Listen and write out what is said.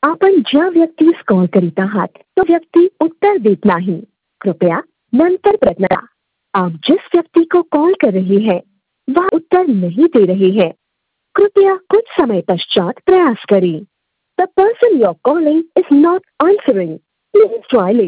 आपण ज्या व्यक्तीस कॉल करीत आहात तो व्यक्ति उत्तर देत नहीं। कृपया नंतर प्रयत्न करा। आप जिस व्यक्ति को कॉल कर रहे हैं वह उत्तर नहीं दे रहे हैं। कृपया कुछ समय पश्चात प्रयास करें। The person you are calling is not answering. Please try